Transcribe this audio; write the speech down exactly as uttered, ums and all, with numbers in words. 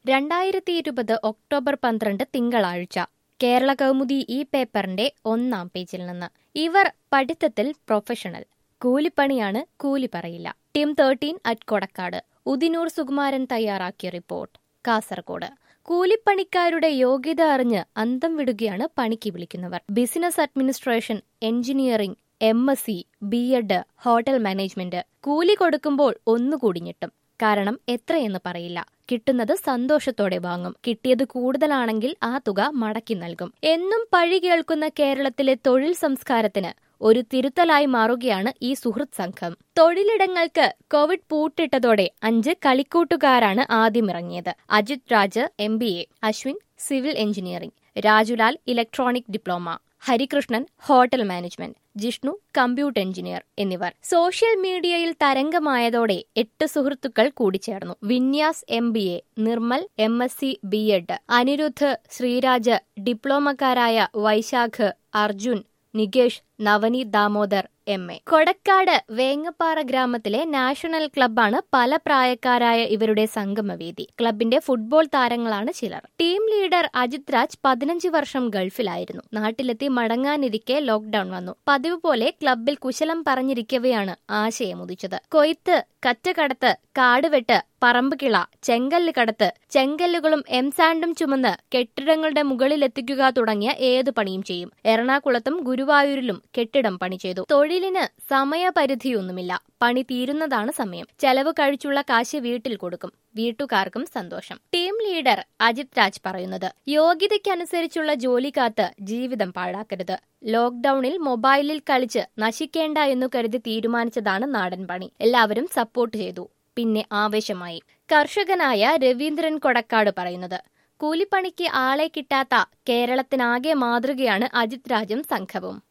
രണ്ടായിരത്തി ഇരുപത് ഒക്ടോബർ പന്ത്രണ്ട് തിങ്കളാഴ്ച കേരള കൗമുദി ഈ പേപ്പറിന്റെ ഒന്നാം പേജിൽ നിന്ന് ഇവർ പഠിത്തത്തിൽ പ്രൊഫഷണൽ കൂലിപ്പണിയാണ് കൂലി പറയില്ല. Team thirteen at Kodakkad. Udinur Sukumaran തയ്യാറാക്കിയ റിപ്പോർട്ട്. കാസർഗോഡ്. കൂലിപ്പണിക്കാരുടെ യോഗ്യത അറിഞ്ഞ് അന്തം വിടുകയാണ് പണിക്ക് വിളിക്കുന്നവർ. Business administration, engineering, M S C, B Ed, hotel management. കൂലി കൊടുക്കുമ്പോൾ ഒന്നുകൂടി ഞെട്ടും. കാരണം എത്രയെന്ന് പറയില്ല. കിട്ടുന്നത് സന്തോഷത്തോടെ വാങ്ങും. കിട്ടിയത് കൂടുതലാണെങ്കിൽ ആ തുക മടക്കി നൽകും. എന്നും പഴി കേൾക്കുന്ന കേരളത്തിലെ തൊഴിൽ സംസ്കാരത്തിന് ഒരു തിരുത്തലായി മാറുകയാണ് ഈ സുഹൃത്ത് സംഘം. തൊഴിലിടങ്ങൾക്ക് കോവിഡ് പൂട്ടിട്ടതോടെ അഞ്ച് കളിക്കൂട്ടുകാരാണ് ആദ്യമിറങ്ങിയത്. Ajith Raj M B A, Ashwin civil engineering, Rajulal electronic diploma, Harikrishnan hotel management, Jishnu computer engineer എന്നിവർ. സോഷ്യൽ മീഡിയയിൽ തരംഗമായതോടെ എട്ട് സുഹൃത്തുക്കൾ കൂടിച്ചേർന്നു. Vinyas M B A, Nirmal M S C B Ed, Anirudh Sreeraj ഡിപ്ലോമക്കാരായ വൈശാഖ്, അർജുൻ, നികേഷ്, നവനീത് ദാമോദർ എം എ. കൊടക്കാട് വേങ്ങപ്പാറ ഗ്രാമത്തിലെ നാഷണൽ ക്ലബ്ബാണ് പല പ്രായക്കാരായ ഇവരുടെ സംഗമവേദി. ക്ലബിന്റെ ഫുട്ബോൾ താരങ്ങളാണ് ചിലർ. ടീം ലീഡർ അജിത് രാജ് പതിനഞ്ച് വർഷം ഗൾഫിലായിരുന്നു. നാട്ടിലെത്തി മടങ്ങാനിരിക്കെ ലോക്ഡൌൺ വന്നു. പതിവ് പോലെ ക്ലബിൽ കുശലം പറഞ്ഞിരിക്കവെയാണ് ആശയമുദിച്ചത്. കൊയ്ത്ത്, കറ്റകടത്ത്, കാടുവെട്ട്, പറമ്പ് കിള, ചെങ്കല്ല് കടത്ത്, ചെങ്കല്ലുകളും എംസാൻഡും ചുമന്ന് കെട്ടിടങ്ങളുടെ മുകളിലെത്തിക്കുക തുടങ്ങിയ ഏത് പണിയും ചെയ്യും. എറണാകുളത്തും ഗുരുവായൂരിലും കെട്ടിടം പണി ചെയ്തു. തൊഴിലിന് സമയപരിധിയൊന്നുമില്ല. പണി തീരുന്നതാണ് സമയം. ചെലവ് കഴിച്ചുള്ള കാശ് വീട്ടിൽ കൊടുക്കും. വീട്ടുകാർക്കും സന്തോഷം. ടീം ലീഡർ അജിത് രാജ് പറയുന്നത്, യോഗ്യതയ്ക്കനുസരിച്ചുള്ള ജോലി കാത്ത് ജീവിതം പാഴാക്കരുത്. ലോക്ഡൌണിൽ മൊബൈലിൽ കളിച്ച് നശിക്കേണ്ട എന്നു കരുതി തീരുമാനിച്ചതാണ് നാടൻ പണി. എല്ലാവരും സപ്പോർട്ട് ചെയ്തു. പിന്നെ ആവേശമായി. കർഷകനായ രവീന്ദ്രൻ കൊടക്കാട് പറയുന്നത്, കൂലിപ്പണിക്ക് ആളെ കിട്ടാത്ത കേരളത്തിനാകെ മാതൃകയാണ് അജിത് രാജും സംഘവും.